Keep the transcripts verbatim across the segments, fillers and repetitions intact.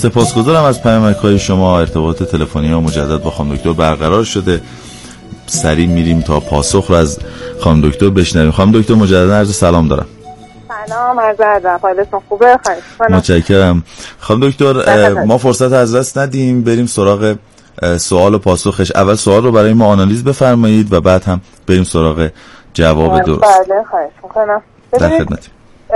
سپاسگزارم از پیامک‌های شما. ارتباط تلفنی ها مجدد با خانم دکتر برقرار شده. سریع میریم تا پاسخ رو از خانم دکتر بشنویم. خانم دکتر مجددا عرض سلام دارم. سلام، عرض ادب. حالتون خوبه؟ خیلی متشکرم. خانم دکتر ما فرصت از دست ندیم، بریم سراغ سوال و پاسخش. اول سوال رو برای ما آنالیز بفرمایید و بعد هم بریم سراغ جواب درست. بله، خواهش میکنم. در خدمتیم.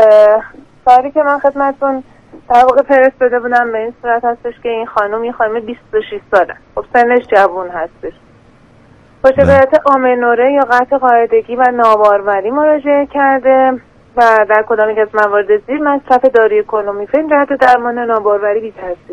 سوالی که من خدمتتون در واقع فرستاده بودم به این صورت هستش که این خانم این خانم بیست و شش ساله، خب سنش جوان هستش، با شکایت آمنوره یا قطع قاعدگی و ناباروری مراجعه کرده و در کدام یک از موارد زیر مصرف داروی کلومیفن جهت درمان ناباروری بی‌تاثیر.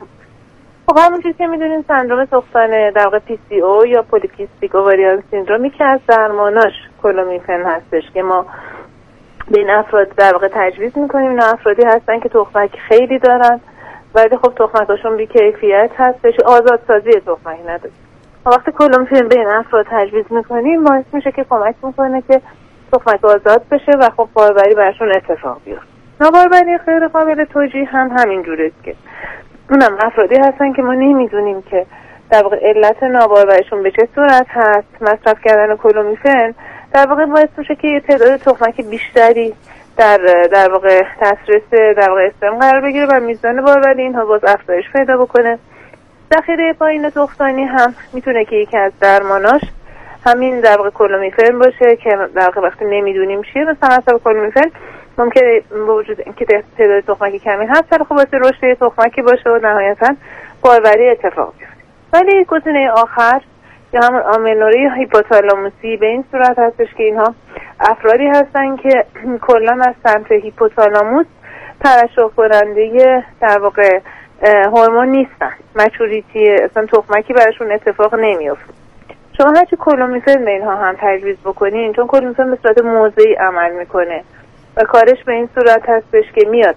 خب همونجوری که میدونین سندروم تخم‌دان در واقع پی سی او یا پولیکیستیک اوواریان سیندرومی که از درماناش کلومیفن هستش که ما به این افراد در واقع تجویز میکنیم. اینا افرادی هستن که تخمک خیلی دارن ولی خب تخمکاشون بی کیفیت هستش، آزادسازی تخمک نداره. وقتی کلومیفن به این افراد تجویز میکنیم باعث میشه که کمک میکنه که تخمک آزاد بشه و خب باروری برشون اتفاق بیفته. ناباروری غیر قابل توجیه هم همین جوره که اونم افرادی هستن که ما نمیدونیم که در واقع علت ناباروریشون به چه صورت هست. مصرف کردن کلومیفن در واقع باعث میشه که تعداد تخمک بیشتری در در واقع دسترس در واقع استرم قرار بگیره و میزان باروری اینها باز افزایش پیدا بکنه. ذخیره پایین تخمدانی هم میتونه که یکی از درماناش همین در واقع کلومیفن باشه که در واقع وقتی نمیدونیم چیه مثلا مصرف کلومیفن ممکنه با وجود اینکه تعداد تخمکی کمی هست ولی خب واسه رشد تخمکی باشه و نهایتاً باروری اتفاق بیفته. ولی گزینه آخر یا همون آمنوره یا هیپوتالاموسی به این صورت هستش که اینها افرادی هستن که کلا از سمت هیپوتالاموس ترشح کننده در واقع هورمون نیستن، مچوریتی اصلا تخمکی براشون اتفاق نمیفته. شما هرچی کلومیفن به اینها هم تجویز بکنین، چون کلومیفن به صورت موضعی عمل میکنه و کارش به این صورت هستش که میاد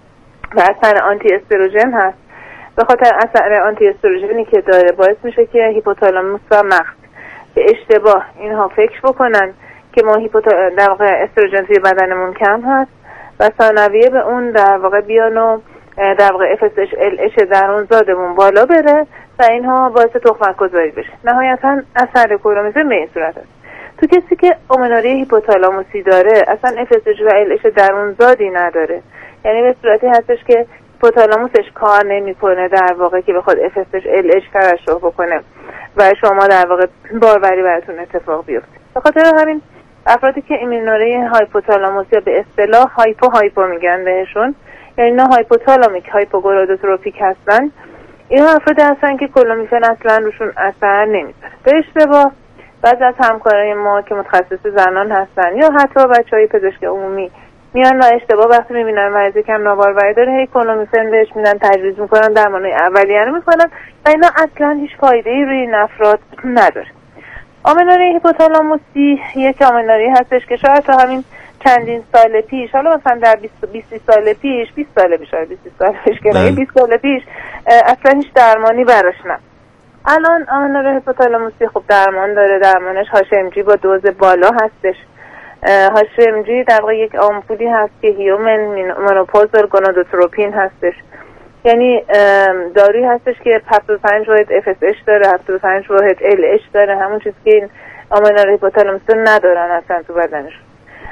و اثر آنتی استروژن هست، به خاطر اثر آنتی استروژنی که داره باعث میشه که هیپوتالاموس و مغز به اشتباه اینها فکر بکنن که ما هیپوتا... در واقع استروژن توی بدنمون کم هست و ثانویه به اون در واقع بیان و در واقع اف اس اچ ال اچ درونزادمون بالا بره و اینها باعث تخمک گذاری بشه. نهایتا اثر کلومیفن به این صورت است. تو کسی که آمنوره هیپوتالاموسی داره اصلا اف اس اچ و ال اچ درونزادی نداره، یعنی به صورتی هستش که هیپوتالاموسش کار نمیکنه در واقع که بخواد اف اس اچ ال اچ ترشح بکنه و شما در واقع باروری براتون اتفاق بیفته. به خاطر همین افرادی که آمنوره هایپوتالاموسی به اصطلاح هایپو هایپو میگن بهشون، یعنی نه هایپوتالامیک هایپوگونادوتروپیک هستن، اینا افرادی هستن که کلومیفن اصلا روشون اثر نمیذاره. به اشتباه بعضی از همکارای ما که متخصص زنان هستن یا حتی بچهای پزشک عمومی میان و اشتباه وقتی میبینن مریض کم ناباروری داره هی کلومیفن بهش میدن، تجویز میکنن، درمانای اولیه رو میکنن و اینا اصلا هیچ فایده‌ای روی این افراد نداره. آمنوره هیپوتالاموسی یک آمنوره هستش که شاید تا همین چندین سال پیش، حالا مثلا در بیست سال پیش بیست سال پیش بیست سال پیش که نه بیست سال پیش اصلا هیچ درمانی براش نه. الان آمنوره هیپوتالاموسی خب درمان داره، درمانش هاش ام جی با دوز بالا هستش. هاش ام جی در واقع یک آمپولی هست که هیومن مونوپوزال گونادوتروپین هستش، یعنی دارویی هستش که هفتاد و پنج واحد اف اس اچ داره، هفتاد و پنج واحد ال اچ داره، همون چیزی که این آمنوره هیپوتالاموسی ندارن اصلا تو بدنشون.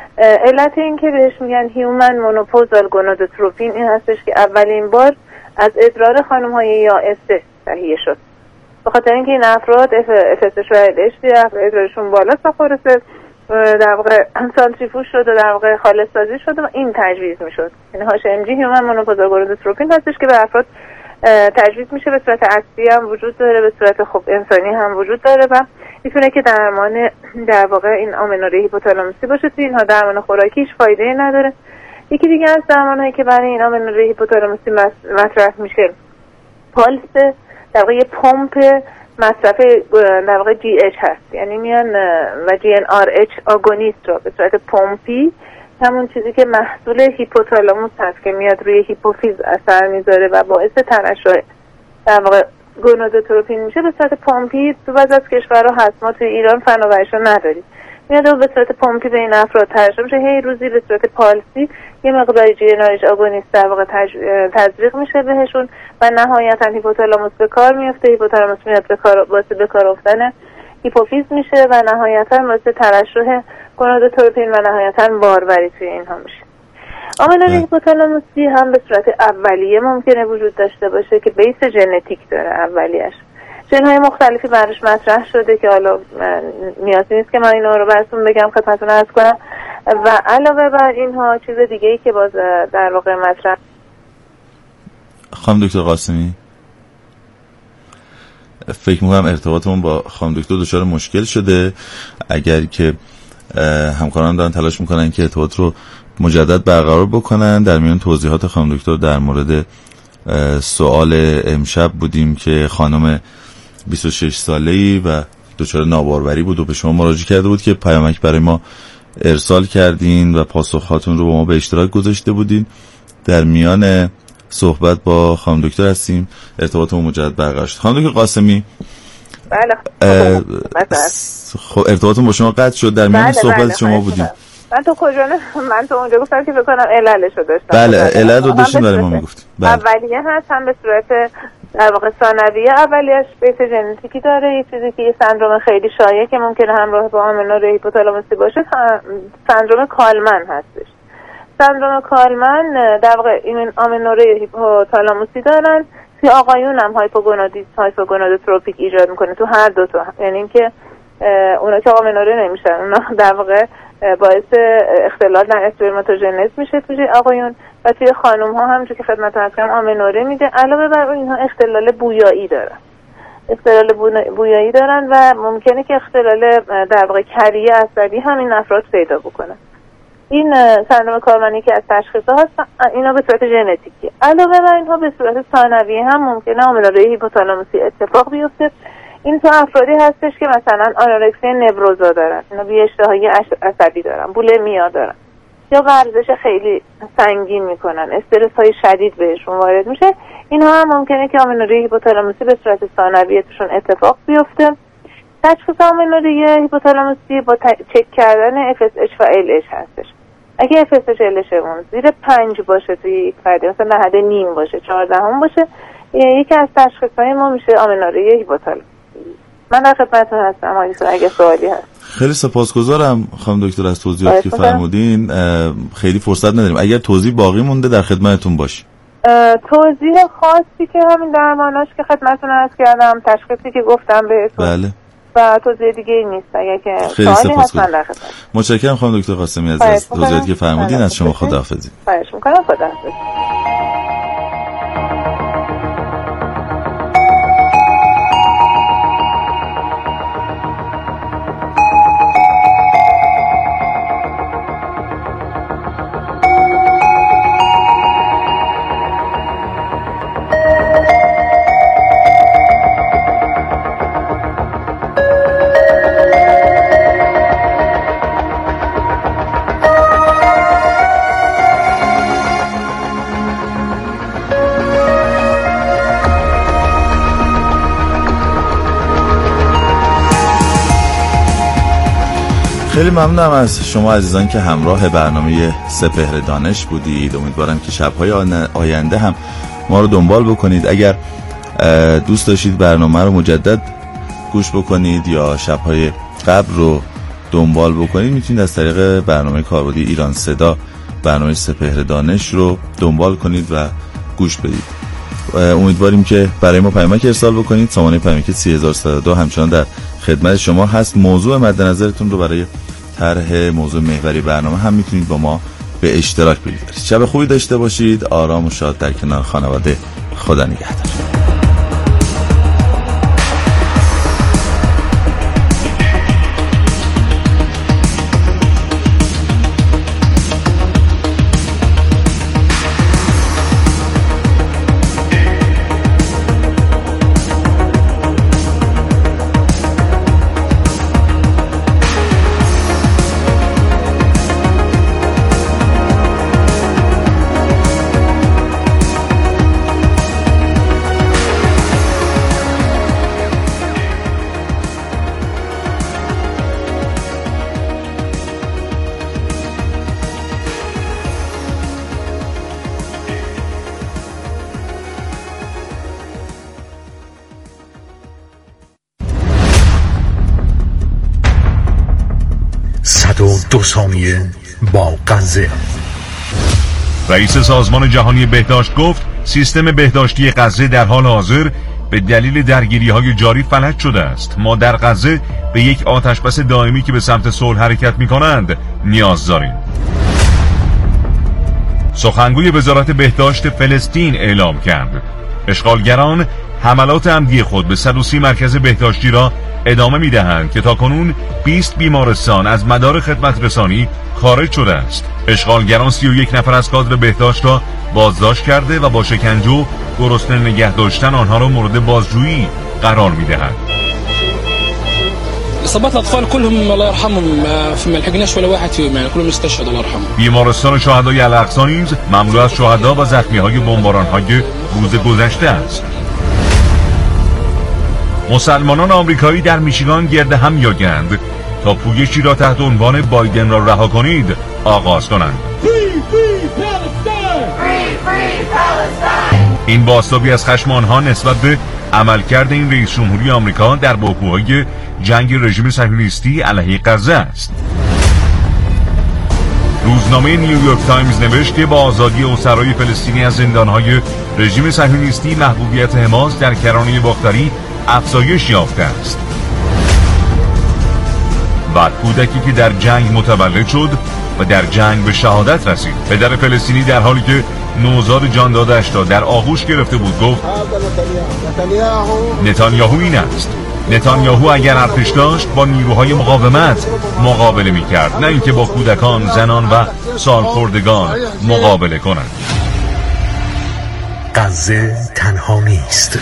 علت این که بهش میگن هیومن مونوپوزال گونادوتروپین این هستش که اولین بار از ادرار خانم‌های یائسه تهیه شد. به خاطر اینکه این افراد اف اس اچ و ال اچ ادرارشون بالا سفارسه در واقع سانتریفوژ شد و در واقع خالص سازی شد و این تجویز میشد. یعنی هاش ام جی هیومن مونوپوزال گونادوتروپین هستش که به افراد تجویز میشه، به صورت اصلی هم وجود داره، به صورت خب انسانی هم وجود داره و میتونه که درمان در واقع این آمنوره هیپوتالاموسی باشه. توی اینها درمان خوراکی هیچ فایده‌ای نداره. یکی دیگه از درمان‌هایی که برای این آمنوره هیپوتالاموسی مطرح میشه پالس، در واقع یه پمپ مصرف در واقع جی اچ هست، یعنی میان و جی ان آر اچ آگونیست رو به صورت پمپی، همون چیزی که محصول هیپوتالاموس هست که میاد روی هیپوفیز اثر میذاره و باعث ترشح در واقع گونادوتروپین میشه، به صورت پمپی تو بعضی از کشورها هست. ما توی ایران فناوریشو نداریم میاد و به صورت پمپی به این افراد ترشح میشه. هی روزی به صورت پالسی یه مقداری جنرالش آگونیست در واقع تج... تزریق میشه بهشون و نهایتا هیپوتالاموس به کار میفته. هیپوتالاموس میاد به کار واسه به کار افتادن هیپوفیز میشه و نهایتا واسه ترشح گونادوتروپین و نهایتا باروری توی اینها میشه. آمنوره هیپوتالاموسی هم به صورت اولیه ممکنه وجود داشته باشه که بیس ژنتیک داره. اولیش ژن‌های مختلفی براش مطرح شده که حالا نیازی نیست که من اینا رو براتون بگم، خدمتتون عرض کنم. و علاوه بر اینها چیز دیگه‌ای که باز در واقع مطرح. خانم دکتر قاسمی فکر می‌کنم ارتباطمون با خانم دکتر دچار مشکل شده. اگر که همکاران دارن تلاش میکنن که ارتباط رو مجدد برقرار بکنن، در میان توضیحات خانم دکتر در مورد سوال امشب بودیم که خانم بیست و شش ساله‌ای و دچار ناباروری بود و به شما مراجعه کرده بود که پیامک برای ما ارسال کردین و پاسخاتون رو با ما به اشتراک گذاشته بودین. در میان صحبت با خانم دکتر هستیم، ارتباطمون مجدد برقرار شد. خانم دکتر قاسمی بله خب ارتباطمون با شما قطع شد، در میان بله صحبت بله شما بودیم. من تو کجا من تو اونجا گفتم که فکر کنم عللشو داشتم. بله علل رو داشتیم برای ما میگفتیم. بله. اولیه هست هم به صورت در واقع ثانویه. اولیش بیس ژنتیکی داره، یه چیزی که یه سندروم خیلی شایع که ممکنه همراه با آمنوره هیپوتالاموسی باشه سندروم کالمن هستش. سندروم کالمن در واقع این آمنوره هیپوتالاموسی دارن که آقایون هم هایپوگونادیسم هایپوگونادوتروپیک ایجاد میکنه تو هر دو تا، یعنی اینکه اونا که آمنوره نمیشن، اونا در واقع باعث اختلال در اسپرماتوژنز میشه توی آقایون و توی خانم ها همونجور که خدمتتون عرض کردم آمنوره میده. علاوه بر اینها اختلال بویایی دارن اختلال بویایی دارن و ممکنه که اختلال در واقع کریه عصبی هم این افراد پیدا بکنن. این سندروم کالمنی که از تشخیص هست اینا به صورت ژنتیکی. علاوه بر اینها به صورت ثانویه هم ممکنه آمنوره هیپوتالاموسی اتفاق بیفته. این تو افرادی هستش که مثلا آنورکسی نوروزا دارن، اینا بی اشتهایی عصبی دارن، بولمی‌ها دارن یا ورزش خیلی سنگین میکنن، استرس های شدید بهشون وارد میشه. اینها هم ممکنه که آمنوره هیپوتالاموسی به صورت ثانویه توشون اتفاق بیفته. تشخیص آمنوره هیپوتالاموسی با چک کردن اف اس اچ و ال اچ هستش. اگه اف اس اچ ال اچ اون زیر پنج باشه توی یک فرد، مثلا نهد نیم باشه، چهاردهم باشه، یکی از تشخیص‌های ما میشه آمنوره هیپوتالاموسی. من در خدمتتون هستم اگه سوالی هست. خیلی سپاسگزارم خانم دکتر از توضیحاتی که فرمودین. خیلی فرصت نداریم، اگر توضیح باقی مونده در خدمتتون باشیم. توضیح خاصی که همین درماناش که خدمتتون عرض کردم، تشخیصی که گفتم بهتون، بله، و توضیح دیگه ای نیست. اگه که سوالی هست من در خدمت. متشکرم خانم دکتر قاسمی از توضیحاتی که فرمودین. از شما خداحافظی. خواهش می‌کنم. خداحافظ. خیلی ممنونم از شما عزیزان که همراه برنامه سپهر دانش بودید. امیدوارم که شب‌های آینده هم ما رو دنبال بکنید. اگر دوست داشتید برنامه رو مجدد گوش بکنید یا شب‌های قبل رو دنبال بکنید، میتونید از طریق برنامه کاربردی ایران صدا برنامه سپهر دانش رو دنبال کنید و گوش بدید. امیدواریم که برای ما پیامک ارسال بکنید. سامانه پیامک سه هزار و صد و دو همچنان در خدمت شما هست. موضوع مد نظرتون رو برای طرح موضوع محوری برنامه هم میتونید با ما به اشتراک بگذارید. شب خوبی داشته باشید. آرام و شاد در کنار خانواده. خدا نگهدار. دو ثانیه با غزه. رئیس سازمان جهانی بهداشت گفت سیستم بهداشتی غزه در حال حاضر به دلیل درگیری‌های جاری فلج شده است. ما در غزه به یک آتشبس دائمی که به سمت صلح حرکت می‌کنند نیاز داریم. سخنگوی وزارت بهداشت فلسطین اعلام کرد اشغالگران حملات عمدی خود به صد و سی مرکز بهداشتی را ادامه می‌دهند که تاکنون بیست بیمارستان از مدار خدمت رسانی خارج شده است. اشغالگران سی و یک نفر از کادر بهداشت را بازداشت کرده و با شکنجه و گرسنه نگه داشتن آنها را مورد بازجویی قرار می‌دهند. اصابات الاطفال كلهم الله يرحمهم ما لحقناش ولا واحد فيهم يعني كلهم استشهدوا الله يرحمهم. بیمارستان شهدای الاقصی نیز مملو از شهدا و زخمی‌های بمباران‌های روز گذشته است. مسلمانان آمریکایی در میشیگان گرد هم می‌آیند تا پویشی را تحت عنوان بایدن را رها کنید آغاز کنند. این بازتابی از خشم آنها نسبت به عملکرد این رئیس جمهوری آمریکا در بحبوحهای جنگ رژیم صهیونیستی علیه غزه است. روزنامه نیویورک تایمز نوشت که با آزادی اسرای فلسطینی از زندانهای رژیم صهیونیستی محبوبیت حماس در کرانه باختری افزایش یافته است. بعد کودکی که در جنگ متولد شد و در جنگ به شهادت رسید. پدر فلسطینی در حالی که نوزاد جان دادش را در آغوش گرفته بود گفت نتانیاهو این است. نتانیاهو اگر ارتش داشت با نیروهای مقاومت مقابله می کرد، نه اینکه با کودکان، زنان و سالخوردگان مقابله کنند. غزه تنها نیست.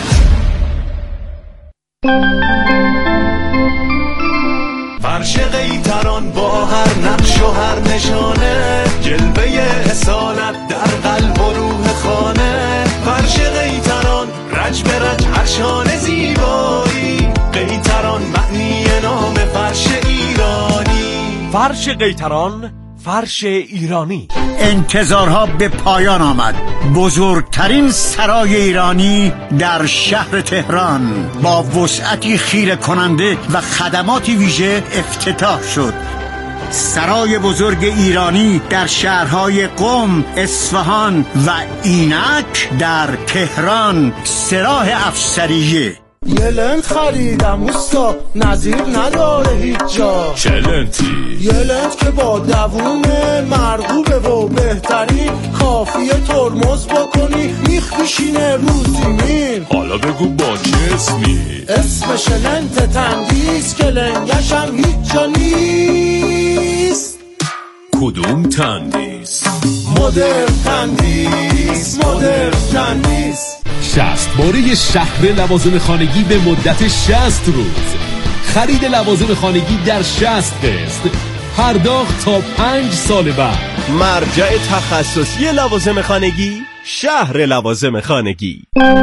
فرش قیتران با هر نقش و هر نشانه، جلوه اصالت در قلب و روح خانه. فرش قیتران رج به رج هر شانه زیبایی، قیتران معنی نام فرش ایرانی. فرش قیتران، فرش ایرانی. انتظارها به پایان آمد. بزرگترین سرای ایرانی در شهر تهران با وسعتی خیره کننده و خدماتی ویژه افتتاح شد. سرای بزرگ ایرانی در شهرهای قم، اصفهان و اینک در تهران، سراح افسریه. یه لنت خریدم اوستا، نظیر نداره هیچ جا. چه لنتی؟ یه لنت که با دوومه، مرغوبه و بهترین، کافیه ترمز بکنی میخ میشینه رو زمین. حالا بگو با چه اسمی؟ اسمش لنت تندیس که لنگش هم هیچ جا نیست. کدوم تندیس؟ مدرن تندیس، مدرن تندیس. شصت باره شهر لوازم خانگی به مدت شصت روز. خرید لوازم خانگی در شصت قسط، پرداخت تا پنج سال بعد. مرجع تخصصی لوازم خانگی، شهر لوازم خانگی.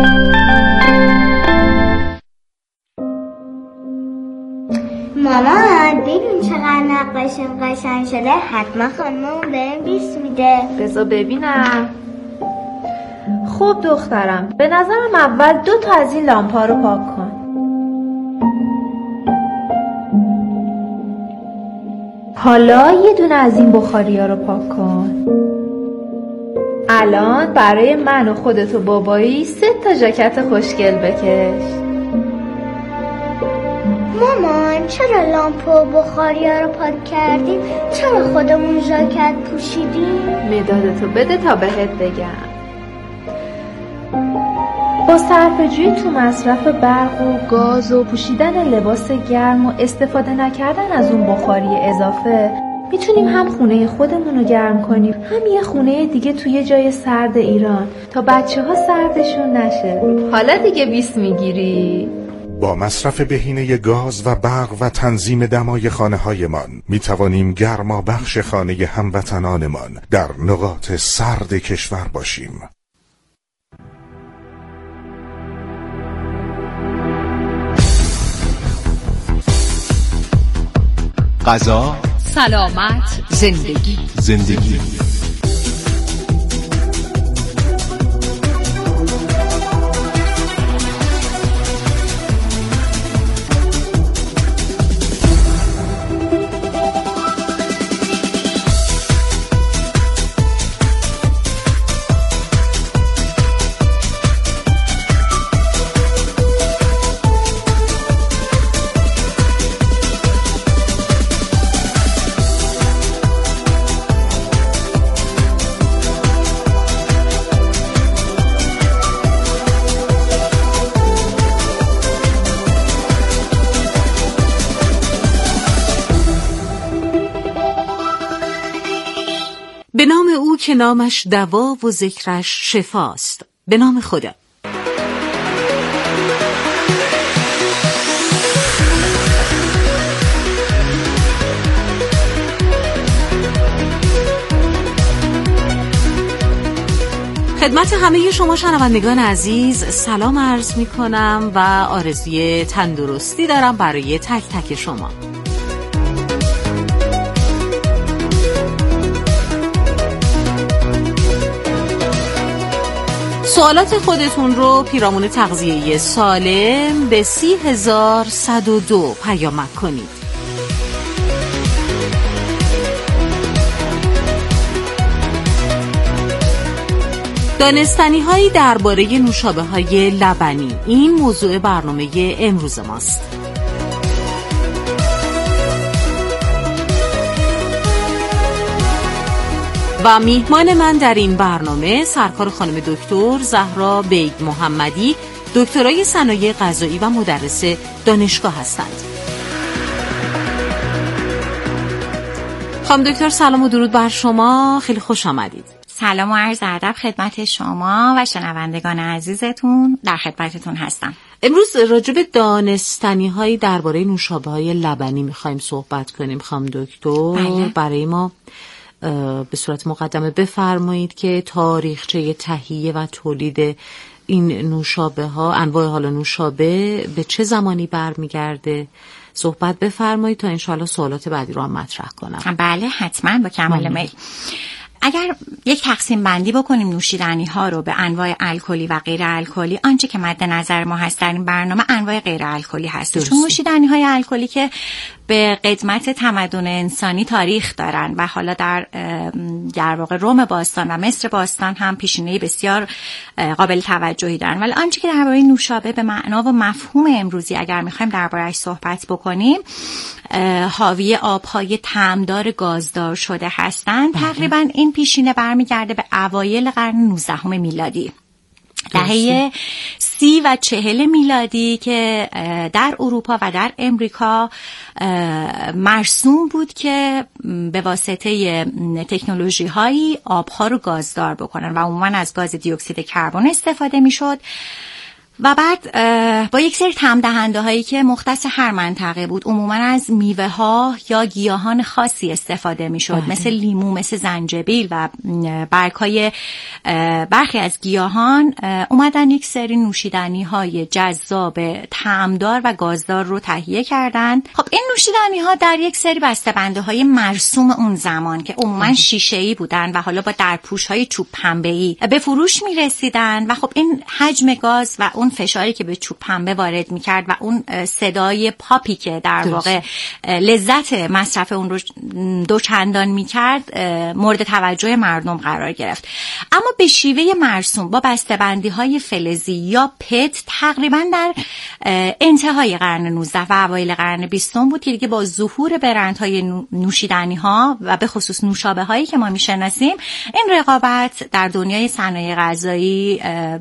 مامان ببین چقدر نقاشیم قشنگ شده، حتما خانممون بهم بیست میده. بذار ببینم. خب دخترم، به نظرم اول دو تا از این لامپا رو پاک کن. حالا یه دونه از این بخاری ها رو پاک کن. الان برای من و خودت و بابایی سه تا ژاکت خوشگل بکش. مامان چرا لامپ و بخاری ها رو پاک کردیم؟ چرا خودمون ژاکت پوشیدیم؟ مدادتو بده تا بهت بگم. با صرفه‌جویی تو مصرف برق و گاز و پوشیدن لباس گرم و استفاده نکردن از اون بخاری اضافه، میتونیم هم خونه خودمون رو گرم کنیم، هم یه خونه دیگه توی جای سرد ایران تا بچه ها سردشون نشه. حالا دیگه بیست میگیری؟ با مصرف بهینه گاز و برق و تنظیم دمای خانه هایمان می توانیم گرما بخش خانه هموطنانمان در نقاط سرد کشور باشیم. غذا، سلامت، زندگی. زندگی. که نامش دوا و ذکرش شفاست. به نام خدا. خدمت همه شما شنوندگان عزیز سلام عرض می کنم و آرزوی تندرستی دارم برای تک تک شما. سوالات خودتون رو پیرامون تغذیه سالم به سی هزار صد و دو پیامک کنید. دانستنی هایی درباره نوشابه های لبنی، این موضوع برنامه امروز ماست. و میهمان من در این برنامه سرکار خانم دکتر زهرا بیگ محمدی، دکترای صنایع غذایی و مدرس دانشگاه هستند. خانم دکتر سلام و درود بر شما، خیلی خوش آمدید. سلام و عرض ادب خدمت شما و شنوندگان عزیزتون، در خدمتتون هستم. امروز راجع به دانستنی هایی درباره نوشابه های لبنی میخوایم صحبت کنیم. خانم دکتر بله. برای ما به صورت مقدمه بفرمایید که تاریخچه تهیه و تولید این نوشابه ها، انواع حالا نوشابه به چه زمانی برمیگرده صحبت بفرمایید تا انشاءالله سوالات بعدی رو هم مطرح کنم. بله حتما با کمال میل. اگر یک تقسیم بندی بکنیم نوشیدنی ها رو به انواع الکلی و غیر الکلی، آنچه که مد نظر ما هست در این برنامه انواع غیر الکلی هست. چون نوشیدنی های الکلی که به قدمت تمدن انسانی تاریخ دارن و حالا در در واقع روم باستان و مصر باستان هم پیشینه بسیار قابل توجهی دارن، ولی آنچه که درباره نوشابه به معنا و مفهوم امروزی اگر میخوایم درباره‌اش صحبت بکنیم، حاوی آب‌های طعمدار گازدار شده هستند. تقریبا این پیشینه برمیگرده به اوایل قرن نوزدهم میلادی، دهه سی و چهل میلادی، که در اروپا و در امریکا مرسوم بود که به واسطه تکنولوژی هایی آبها رو گازدار بکنن و عموما از گاز دی اکسید کربن استفاده میشد و بعد با یک سری طعم دهنده هایی که مختص هر منطقه بود، عموما از میوه ها یا گیاهان خاصی استفاده می شد، مثل لیمو، مثل زنجبیل و برگ های برخی از گیاهان. اومدن یک سری نوشیدنی های جذاب طعمدار و گازدار رو تهیه کردند. خب این نوشیدنی ها در یک سری بسته‌بندی های مرسوم اون زمان که عموما شیشه‌ای بودن و حالا با درپوش های چوب پنبه‌ای به فروش می رسیدن و خب این حجم گاز و اون فشاری که به چوب پنبه وارد میکرد و اون صدای پاپی که در واقع لذت مصرف اون رو دوچندان میکرد مورد توجه مردم قرار گرفت. اما به شیوه مرسوم با بسته‌بندی های فلزی یا پت تقریبا در انتهای قرن نوزدهم و اوایل قرن بیستم بود که دیگه با ظهور برندهای نوشیدنی ها و به خصوص نوشابه هایی که ما میشناسیم، این رقابت در دنیای صنایع غذایی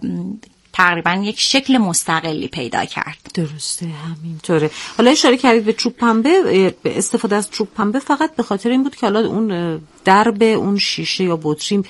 تقریبا یک شکل مستقلی پیدا کرد. درسته، همینطوره. حالا اشاره کردید به چوب پنبه. استفاده از چوب پنبه فقط به خاطر این بود که حالا اون درب اون شیشه یا بطری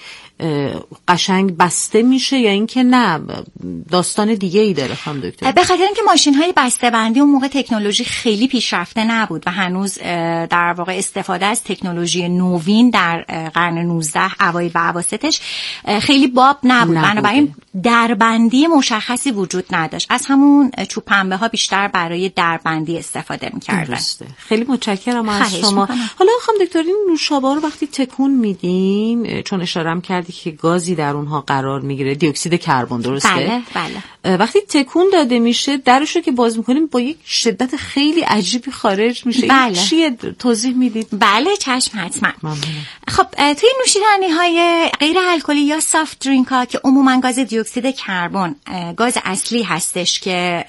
قشنگ بسته میشه یا اینکه نه داستان دیگه ای داره خانم دکتر؟ به خاطر اینکه ماشین های بسته بندی اون موقع تکنولوژی خیلی پیشرفته نبود و هنوز در واقع استفاده از تکنولوژی نوین در قرن نوزدهم اوایل و اواسطش خیلی باب نبود، بنابراین دربندی مشخصی وجود نداشت. از همون چوب پنبه ها بیشتر برای دربندی استفاده میکردن. درسته. خیلی متشکرم از شما. حالا خانم دکتر این نوشابه رو وقتی تکون میدیم، چون اشاره هم کردی که گازی در اونها قرار میگیره، دی اکسید کربن، درسته؟ بله بله. وقتی تکون داده میشه درش رو که باز میکنیم با یک شدت خیلی عجیبی خارج میشه. بله. چیه توضیح میدید؟ بله چشم حتما. ممنونم. خب توی نوشیدنی های غیر الکلی یا سافت درینک ها که عموما گاز دی اکسید کربن گاز اصلی هستش که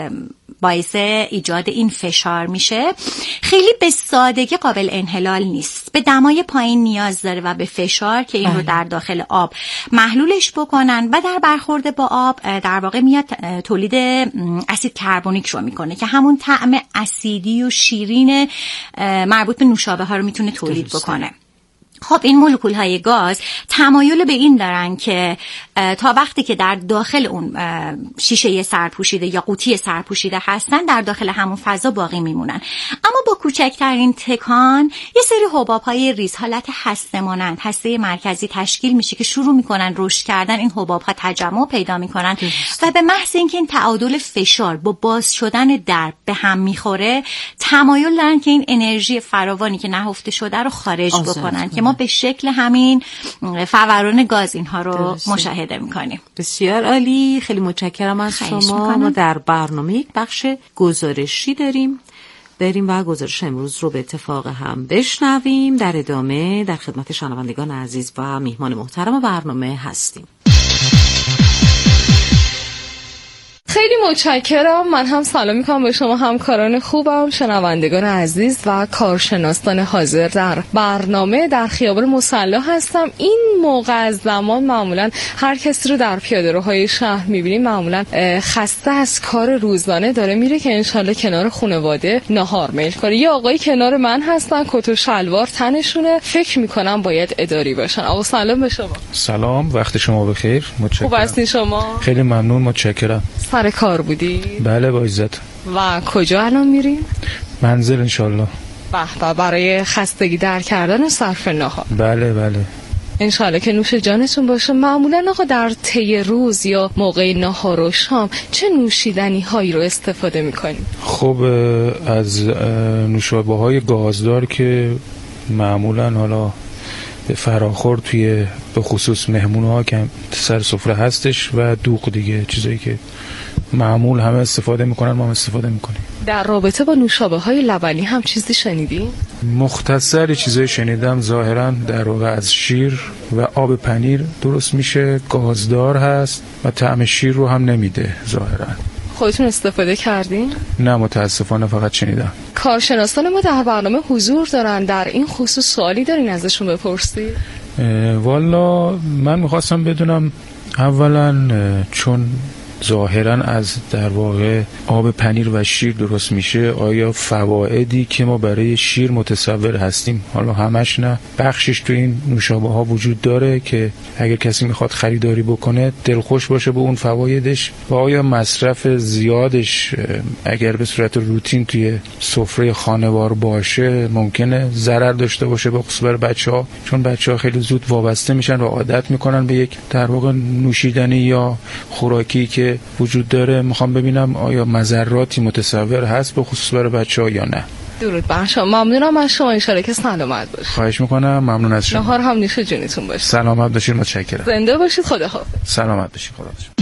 باعث ایجاد این فشار میشه، خیلی به سادگی قابل انحلال نیست. به دمای پایین نیاز داره و به فشار که این رو در داخل آب محلولش بکنن و در برخورد با آب در واقع میاد تولید اسید کربونیک رو میکنه که همون طعم اسیدی و شیرین مربوط به نوشابه ها رو میتونه تولید بکنه. خب این مولکول های گاز تمایل به این دارن که تا وقتی که در داخل اون شیشه سرپوشیده یا قوطی سرپوشیده هستن در داخل همون فضا باقی میمونن، اما با کوچکترین تکان یه سری حباب های ریز حالت هسته مانند هسته مرکزی تشکیل میشه که شروع میکنن رشد کردن. این حباب ها تجمع پیدا میکنن و به محض اینکه این تعادل فشار با باز شدن درب به هم میخوره تمایل دارن که این انرژی فراوانی که نهفته شده رو خارج بکنن که ما به شکل همین فوران گاز اینها رو درسته. مشاهده میکنیم. بسیار عالی، خیلی متشکرم از شما. میکنم. ما در برنامه یک بخش گزارشی داریم، بریم و گزارش امروز رو به اتفاق هم بشنویم. در ادامه در خدمت شنوندگان عزیز و میهمان محترم برنامه هستیم. خیلی متشکرم. من هم سلام میکنم به شما همکاران خوبم، شنوندگان عزیز و کارشناسان حاضر در برنامه. در خیابان مسلح هستم. این موقع از زمان معمولا هر کسی رو در پیاده‌روهای شهر میبینیم معمولا خسته از کار روزانه داره میره که انشالله کنار خانواده نهار میل کنه. یه آقایی کنار من هستن، کت و شلوار تنشونه، فکر میکنم باید اداری باشن. آقا سلام به شما. سلام، وقت شما بخیر. متشکرم. خوب هستین شما؟ خیلی ممنون، متشکرم. سر کار بودی؟ بله با عزت. و کجا الان میری؟ منزل انشالله. به به، برای خستگی در کردن صرف نهار. بله بله انشالله که نوش جانتون باشه. معمولا آقا در طی روز یا موقع نهار و شام چه نوشیدنی هایی رو استفاده میکنیم؟ خب از نوشابه های گازدار که معمولا حالا به فراخور توی به خصوص مهمون ها که سر سفره هستش و دوغ دیگه، چیزایی که معمول همه استفاده میکنن ما هم استفاده میکنیم. در رابطه با نوشابه های لبنی هم چیزی شنیدی؟ مختصری چیزایی شنیدم. ظاهرا در واقع از شیر و آب پنیر درست میشه، گازدار هست و طعم شیر رو هم نمیده ظاهرا. خودتون استفاده کردین؟ نه متاسفانه فقط شنیدم. کارشناسان ما در برنامه حضور دارن، در این خصوص سوالی دارین ازشون بپرسی؟ والا من میخواستم بدونم اولا چون ظاهرا از در واقع آب پنیر و شیر درست میشه، آیا فوائدی که ما برای شیر متصور هستیم، حالا همش نه، بخشش تو این نوشابه ها وجود داره که اگر کسی میخواد خریداری بکنه دلخوش باشه به اون فوایدش، و آیا مصرف زیادش اگر به صورت روتین توی سفره خانوار باشه ممکنه ضرر داشته باشه به خصوص برای بچه‌ها، چون بچه‌ها خیلی زود وابسته میشن و عادت میکنن به یک در واقع نوشیدنی یا خوراکی که وجود داره. میخوام ببینم آیا مضراتی متصور هست به خصوص برای بچه‌ها یا نه. درود بر شما. ممنونم از شما، ان شاءالله که سلامت باشید. خواهش میکنم. ممنون از شما. نهار هم نوش جونتون باشه. سلامت باشید. متشکرم. زنده باشید. خدا حافظ. سلامت باشید. خدا حافظ.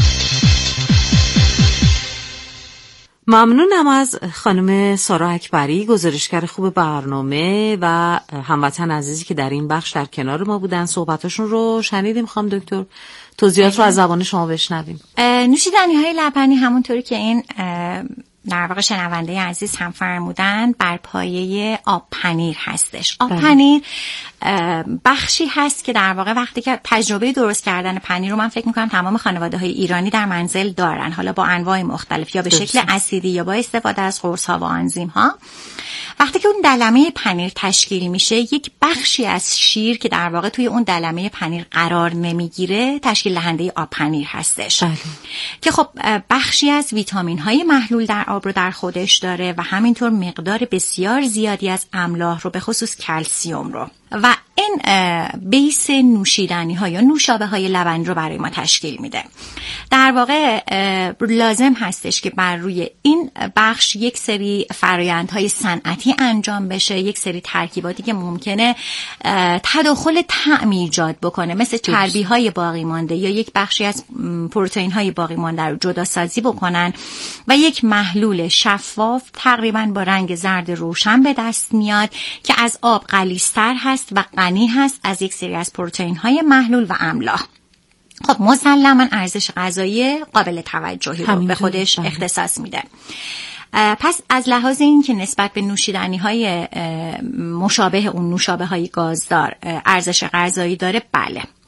ممنونم از خانم سارا اکبری، گزارشگر خوب برنامه و هموطن عزیزی که در این بخش در کنار ما بودن. صحبتاشون رو شنیدیم. خانم دکتر توضیحات رو از زبان شما بشنویم. نوشیدنی های لبنی همونطوری که این در واقع شنونده عزیز هم فرمودن بر پایه آب پنیر هستش. آب پنیر بخشی هست که در واقع وقتی که تجربه درست کردن پنیر رو من فکر میکنم تمام خانواده های ایرانی در منزل دارن، حالا با انواع مختلف، یا به شکل اسیدی یا با استفاده از قرص ها و آنزیم ها. وقتی که اون دلمه پنیر تشکیل میشه، یک بخشی از شیر که در واقع توی اون دلمه پنیر قرار نمیگیره تشکیل دهنده آب پنیر هستش. بله. که خب بخشی از ویتامین های محلول در آب رو در خودش داره و همینطور مقدار بسیار زیادی از املاح رو، به خصوص کلسیوم رو، و این بیس نوشیدنی ها یا نوشابه های لبنی رو برای ما تشکیل میده. در واقع لازم هستش که بر روی این بخش یک سری فرآیندهای صنعتی انجام بشه، یک سری ترکیباتی که ممکنه تداخل طعم ایجاد بکنه، مثل چربی های باقی مانده یا یک بخشی از پروتئین های باقی مانده رو جدا سازی بکنن و یک محلول شفاف تقریبا با رنگ زرد روشن به دست میاد که از آب غلیظ‌تر هست و غنی هست از یک سری از پروتئین های محلول و املاح. خب مسلماً ارزش غذایی قابل توجهی رو به خودش اختصاص میده. پس از لحاظ این که نسبت به نوشیدنی های مشابه اون نوشابه های گازدار ارزش غذایی داره، بله.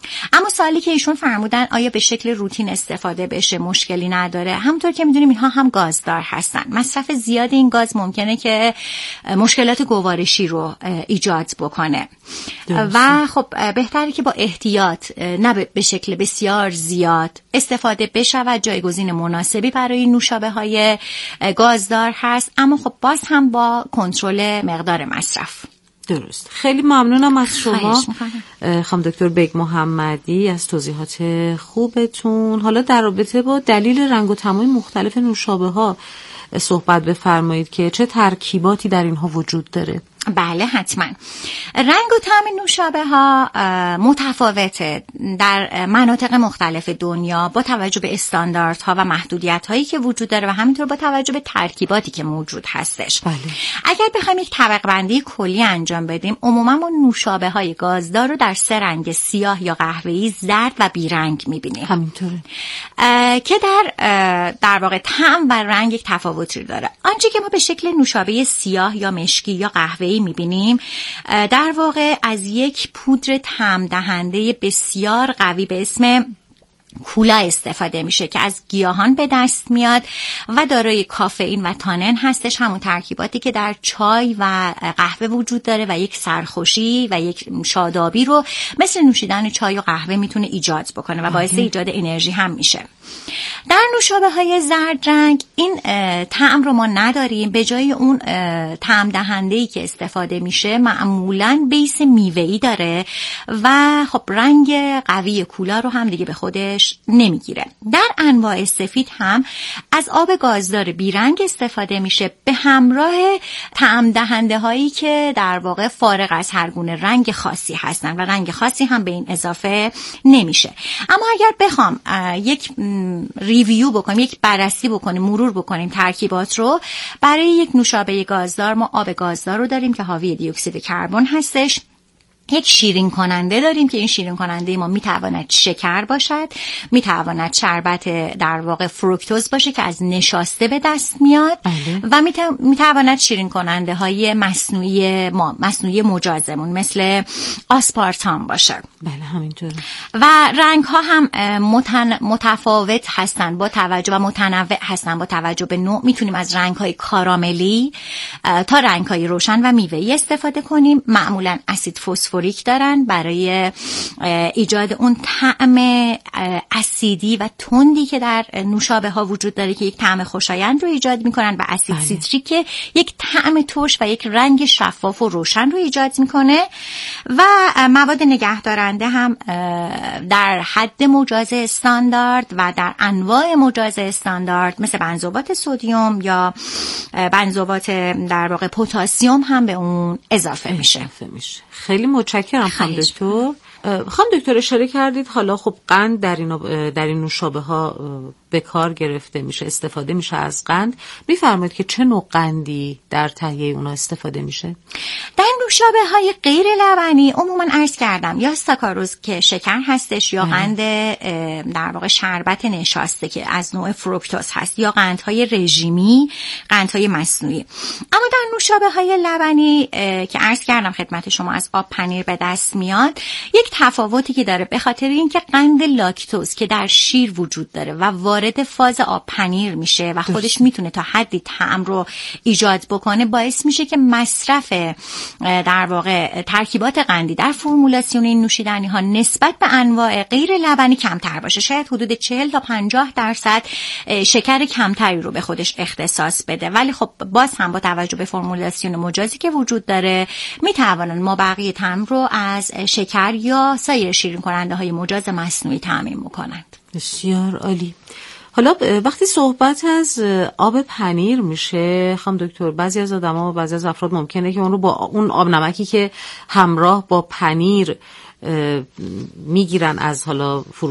اما سوالی که ایشون فرمودن آیا به شکل روتین استفاده بشه مشکلی نداره؟ همونطور که میدونیم اینها هم گازدار هستن. مصرف زیاد این گاز ممکنه که مشکلات گوارشی رو ایجاد بکنه درست. و خب بهتره که با احتیاط، نه به شکل بسیار زیاد استفاده بشه و جایگزین مناسبی برای نوشابه های گازدار هست، اما خب باز هم با کنترل مقدار مصرف. درست. خیلی ممنونم از شما خانم دکتر بیگ محمدی از توضیحات خوبتون. حالا در رابطه با دلیل رنگ و طعم مختلف نوشابه ها صحبت بفرمایید که چه ترکیباتی در اینها وجود داره. بله حتما. رنگ و طعم نوشابه ها متفاوته در مناطق مختلف دنیا با توجه به استانداردها و محدودیت هایی که وجود داره و همینطور با توجه به ترکیباتی که موجود هستش. بله. اگر بخوایم یک طبقه بندی کلی انجام بدیم، عموما ما نوشابه های گازدار رو در سه رنگ سیاه یا قهوه‌ای، زرد و بیرنگ می‌بینیم. همینطوره. که در در واقع طعم و رنگ یک تفاوتی داره. آنچه که ما به شکل نوشابه سیاه یا مشکی یا قهوه‌ای می‌بینیم در واقع از یک پودر طعم دهنده بسیار قوی به اسم کولا استفاده میشه که از گیاهان به دست میاد و دارای کافئین و تانن هستش، همون ترکیباتی که در چای و قهوه وجود داره و یک سرخوشی و یک شادابی رو مثل نوشیدن چای و قهوه میتونه ایجاد بکنه و باعث ایجاد انرژی هم میشه. در نوشابه های زرد رنگ این طعم رو ما نداریم، به جای اون طعم دهنده‌ای که استفاده میشه معمولاً بیس میوه‌ای داره و خب رنگ قوی کولا رو هم دیگه به خودش نمیگیره. در انواع سفید هم از آب گازدار بیرنگ استفاده میشه به همراه طعم دهنده هایی که در واقع فارغ از هر گونه رنگ خاصی هستن و رنگ خاصی هم به این اضافه نمیشه. اما اگر بخوام یک ریویو بکنیم، یک بررسی بکنیم، مرور بکنیم ترکیبات رو، برای یک نوشابه گازدار ما آب گازدار رو داریم که حاوی دی اکسید کربن هستش. یک شیرین کننده داریم که این شیرین کننده ما میتواند شکر باشد، میتواند شربت در واقع فروکتوز باشه که از نشاسته به دست میاد بله. و میتواند شیرین کننده های مصنوعی ما مصنوعی مجازمون مثل آسپارتام باشه. بله همینطور. و رنگ ها هم متن... متفاوت هستن با توجه و متنوع هستن با توجه به نوع. میتونیم از رنگ های کاراملی تا رنگ های روشن و میوه‌ای استفاده کنیم. معمولا اسید فسفوریک دارن برای ایجاد اون طعم اسیدی و تندی که در نوشابه ها وجود داره که یک طعم خوشایند رو ایجاد میکنن و اسید بله. سیتریک که یک طعم ترش و یک رنگ شفاف و روشن رو ایجاد میکنه. و مواد نگهدارنده هم در حد مجاز استاندارد و در انواع مجاز استاندارد مثل بنزوات سدیم یا بنزوات در واقع پتاسیم هم به اون اضافه میشه. میشه. خیلی متشکرم خانم دکتر. خانم دکتر اشاره کردید حالا خب قند در این در این نوشابه ها به کار گرفته میشه، استفاده میشه از قند. میفرمایید که چه نوع قندی در تهیه اونا استفاده میشه؟ در نوشابه های غیر لبنی عموما عرض کردم یا ساکاروز که شکر هستش یا قند در واقع شربت نشاسته که از نوع فروکتوز هست یا قندهای رژیمی، قندهای مصنوعی. اما در نوشابه های لبنی که عرض کردم خدمت شما از آب پنیر به دست میاد، یک تفاوتی که داره به خاطر اینکه قند لاکتوز که در شیر وجود داره و وارد فاز آب پنیر میشه و خودش میتونه تا حدی طعم رو ایجاد بکنه، باعث میشه که مصرف در واقع ترکیبات قندی در فرمولاسیون این نوشیدنی ها نسبت به انواع غیر لبنی کمتر باشه. شاید حدود چهل تا پنجاه درصد شکر کمتری رو به خودش اختصاص بده، ولی خب باز هم با توجه به فرمولاسیون مجازی که وجود داره میتوانن ما بقیه طعم رو از شکر یا سایر شیرین کننده های مجاز مصنوعی تامین میکنند. بسیار عالی. حالا وقتی صحبت از آب پنیر میشه خانم دکتر، بعضی از آدما و بعضی از افراد ممکنه که اون رو با اون آب نمکی که همراه با پنیر میگیرن از حالا